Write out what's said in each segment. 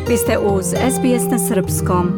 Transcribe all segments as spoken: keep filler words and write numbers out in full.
Vi ste uz S B S na srpskom.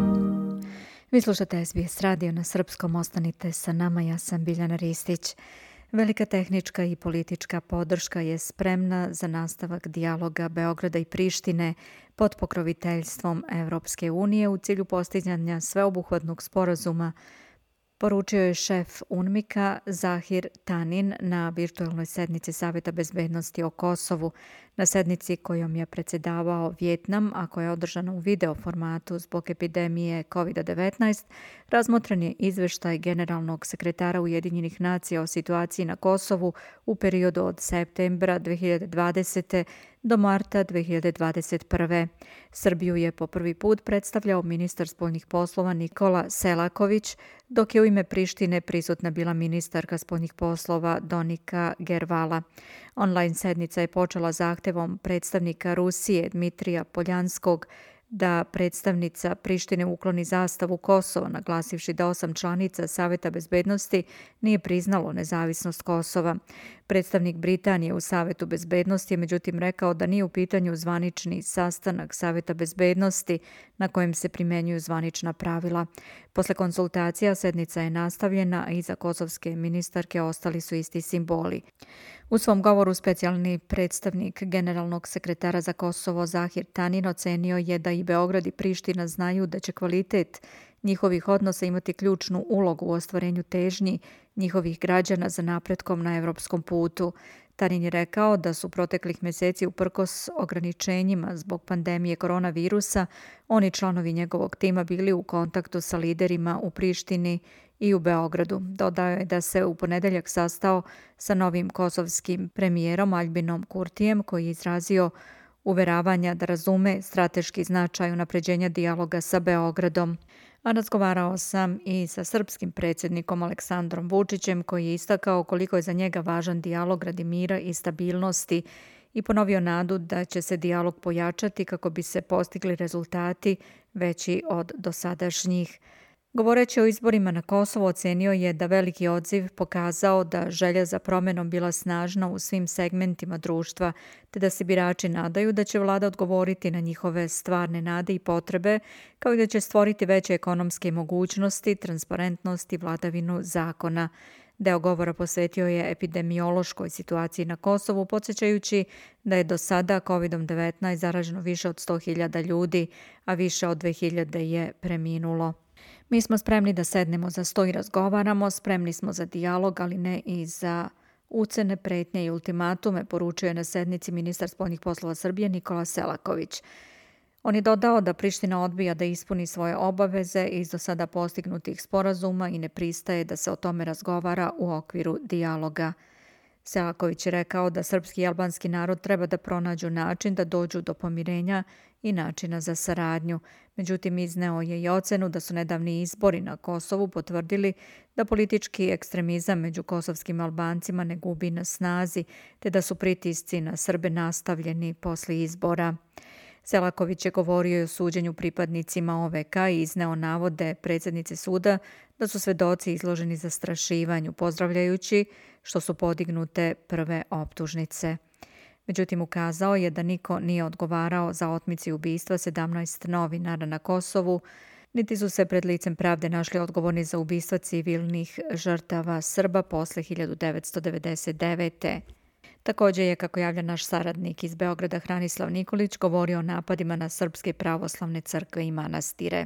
Vi slušate S B S radio na srpskom, ostanite sa nama, ja sam Biljana Ristić. Velika tehnička i politička podrška je spremna za nastavak dijaloga Beograda i Prištine pod pokroviteljstvom Evropske unije u cilju postizanja sveobuhvatnog sporazuma, poručio je šef UNMIK-a Zahir Tanin na virtualnoj sednici Saveta bezbednosti o Kosovu. Na sednici kojom je predsjedavao Vijetnam, a koja je održana u video formatu zbog epidemije kovid devetnaest, razmotren je izveštaj generalnog sekretara Ujedinjenih nacija o situaciji na Kosovu u periodu od septembra dve hiljade dvadesete do marta dve hiljade dvadeset prve. Srbiju je po prvi put predstavljao ministar spoljnih poslova Nikola Selaković, dok je u ime Prištine prisutna bila ministarka spoljnih poslova Donika Gervala. Online sednica je počela zahtevom predstavnika Rusije Dmitrija Poljanskog da predstavnica Prištine ukloni zastavu Kosova, naglasivši da osam članica Saveta bezbednosti nije priznalo nezavisnost Kosova. Predstavnik Britanije u Savetu bezbednosti je međutim rekao da nije u pitanju zvanični sastanak Saveta bezbednosti na kojem se primenjuju zvanična pravila. Posle konsultacija sednica je nastavljena, a iza kosovske ministarke ostali su isti simboli. U svom govoru specijalni predstavnik generalnog sekretara za Kosovo Zahir Tanin ocenio je da i Beograd i Priština znaju da će kvalitet njihovih odnosa imati ključnu ulogu u ostvarenju težnji njihovih građana za napretkom na evropskom putu. Tanin je rekao da su proteklih mjeseci uprkos ograničenjima zbog pandemije koronavirusa oni članovi njegovog tima bili u kontaktu sa liderima u Prištini i u Beogradu. Dodao je da se u ponedeljak sastao sa novim kosovskim premijerom Aljbinom Kurtijem, koji je izrazio uveravanja da razume strateški značaj unapređenja dijaloga sa Beogradom. A razgovarao sam i sa srpskim predsjednikom Aleksandrom Vučićem, koji je istakao koliko je za njega važan dijalog radi mira i stabilnosti i ponovio nadu da će se dijalog pojačati kako bi se postigli rezultati veći od dosadašnjih. Govoreći o izborima na Kosovo, ocenio je da veliki odziv pokazao da želja za promjenom bila snažna u svim segmentima društva, te da se birači nadaju da će vlada odgovoriti na njihove stvarne nade i potrebe, kao i da će stvoriti veće ekonomske mogućnosti, transparentnost i vladavinu zakona. Deo govora posvetio je epidemiološkoj situaciji na Kosovu, podsjećajući da je do sada kovid devetnaest zaraženo više od sto hiljada ljudi, a više od dve hiljade je preminulo. Mi smo spremni da sednemo za sto i razgovaramo, spremni smo za dijalog, ali ne i za ucene, pretnje i ultimatume, poručio je na sednici ministar spoljnih poslova Srbije Nikola Selaković. On je dodao da Priština odbija da ispuni svoje obaveze iz do sada postignutih sporazuma i ne pristaje da se o tome razgovara u okviru dijaloga. Selaković je rekao da srpski i albanski narod treba da pronađu način da dođu do pomirenja i načina za saradnju. Međutim, izneo je i ocenu da su nedavni izbori na Kosovu potvrdili da politički ekstremizam među kosovskim Albancima ne gubi na snazi, te da su pritisci na Srbe nastavljeni posle izbora. Selaković je govorio i o suđenju pripadnicima O V K i izneo navode predsjednice suda da su svedoci izloženi zastrašivanju, pozdravljajući što su podignute prve optužnice. Međutim, ukazao je da niko nije odgovarao za otmice i ubistva sedamnaest novinara na Kosovu, niti su se pred licem pravde našli odgovorni za ubistva civilnih žrtava Srba posle hiljadu devetsto devedeset devete. Također je, kako javlja naš saradnik iz Beograda Hranislav Nikolić, govorio o napadima na srpske pravoslavne crkve i manastire.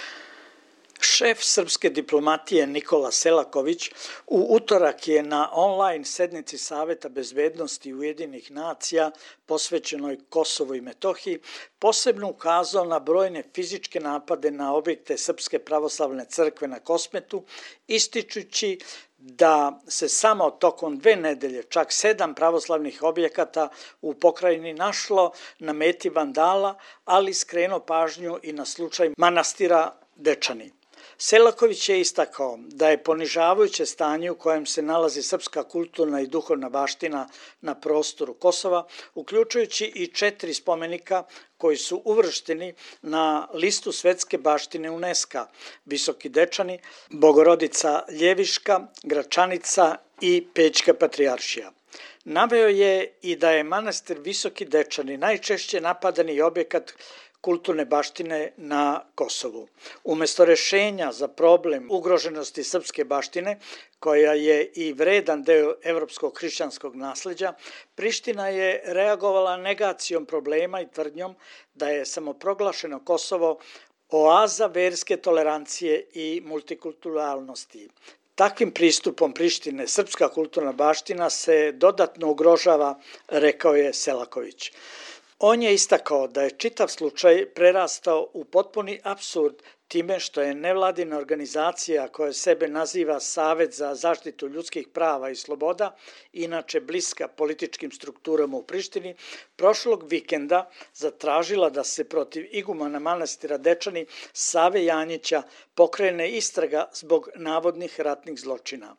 Šef srpske diplomatije Nikola Selaković u utorak je na online sednici Saveta bezbednosti Ujedinjenih nacija posvećenoj Kosovu i Metohiji posebno ukazao na brojne fizičke napade na objekte Srpske pravoslavne crkve na Kosmetu, ističući da se samo tokom dve nedelje čak sedam pravoslavnih objekata u pokrajini našlo na meti vandala, ali skrenuo pažnju i na slučaj manastira Dečani. Selaković je istakao da je ponižavajuće stanje u kojem se nalazi srpska kulturna i duhovna baština na prostoru Kosova, uključujući i četiri spomenika koji su uvršteni na listu svetske baštine UNESCO: Visoki Dečani, Bogorodica Ljeviška, Gračanica i Pećka patrijaršija. Naveo je i da je manastir Visoki Dečani najčešće napadani objekat kulturne baštine na Kosovu. Umjesto rješenja za problem ugroženosti srpske baštine, koja je i vredan deo evropskog hrišćanskog nasljeđa, Priština je reagovala negacijom problema i tvrdnjom da je samoproglašeno Kosovo oaza verske tolerancije i multikulturalnosti. Takvim pristupom Prištine srpska kulturna baština se dodatno ugrožava, rekao je Selaković. On je istakao da je čitav slučaj prerastao u potpuni apsurd time što je nevladina organizacija koja sebe naziva Savet za zaštitu ljudskih prava i sloboda, inače bliska političkim strukturama u Prištini, prošlog vikenda zatražila da se protiv igumana manastira Dečani Save Janjića pokrene istraga zbog navodnih ratnih zločina.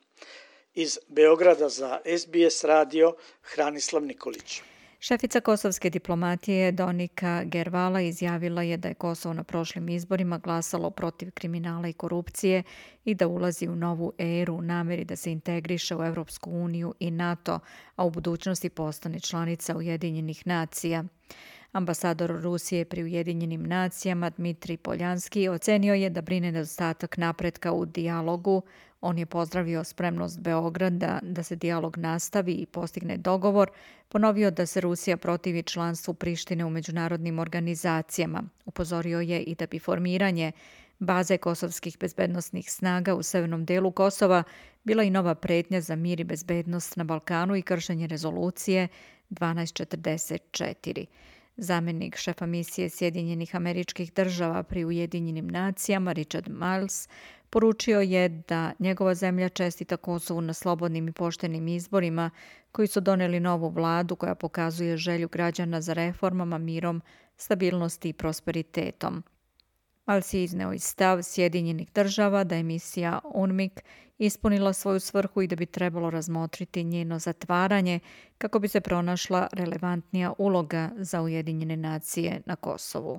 Iz Beograda za S B S radio Hranislav Nikolić. Šefica kosovske diplomatije Donika Gervala izjavila je da je Kosovo na prošlim izborima glasalo protiv kriminala i korupcije i da ulazi u novu eru u nameri da se integriše u Evropsku uniju i NATO, a u budućnosti postane članica Ujedinjenih nacija. Ambasador Rusije pri Ujedinjenim nacijama Dmitrij Poljanski ocenio je da brine nedostatak napretka u dijalogu. On je pozdravio spremnost Beograda da se dijalog nastavi i postigne dogovor, ponovio da se Rusija protivi članstvu Prištine u međunarodnim organizacijama. Upozorio je i da bi formiranje baze kosovskih bezbednosnih snaga u severnom delu Kosova bila i nova pretnja za mir i bezbednost na Balkanu i kršenje rezolucije dvanaest četrdeset četiri. Zamjenik šefa misije Sjedinjenih Američkih Država pri Ujedinjenim nacijama Richard Miles poručio je da njegova zemlja čestita Kosovu na slobodnim i poštenim izborima koji su doneli novu vladu koja pokazuje želju građana za reformama, mirom, stabilnosti i prosperitetom. Miles je izneo i stav Sjedinjenih Država da je misija U N M I K ispunila svoju svrhu i da bi trebalo razmotriti njeno zatvaranje kako bi se pronašla relevantnija uloga za Ujedinjene nacije na Kosovu.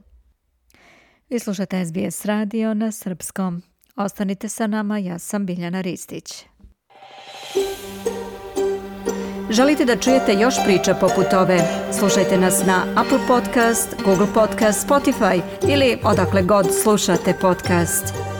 Vi slušate S B S radio na srpskom. Ostanite sa nama, ja sam Biljana Ristić. Želite da čujete još priča poput ove? Slušajte nas na Apple Podcast, Google Podcast, Spotify ili odakle god slušate podcast.